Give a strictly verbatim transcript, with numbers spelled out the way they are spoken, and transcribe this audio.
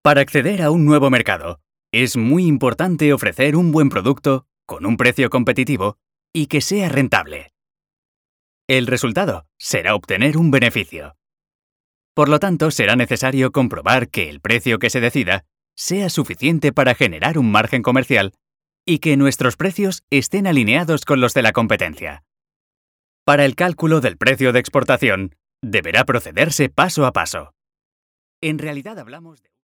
Para acceder a un nuevo mercado, es muy importante ofrecer un buen producto con un precio competitivo y que sea rentable. El resultado será obtener un beneficio. Por lo tanto, será necesario comprobar que el precio que se decida sea suficiente para generar un margen comercial y que nuestros precios estén alineados con los de la competencia. Para el cálculo del precio de exportación, deberá procederse paso a paso. En realidad hablamos de